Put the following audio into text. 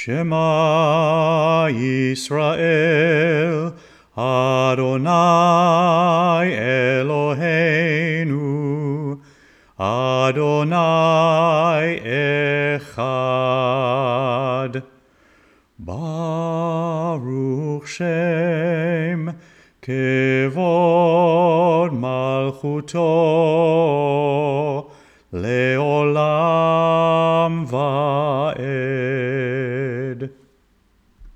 Shema Yisrael, Adonai Eloheinu, Adonai Echad. Baruch Shem Kevod Malchuto Leolam Vaad.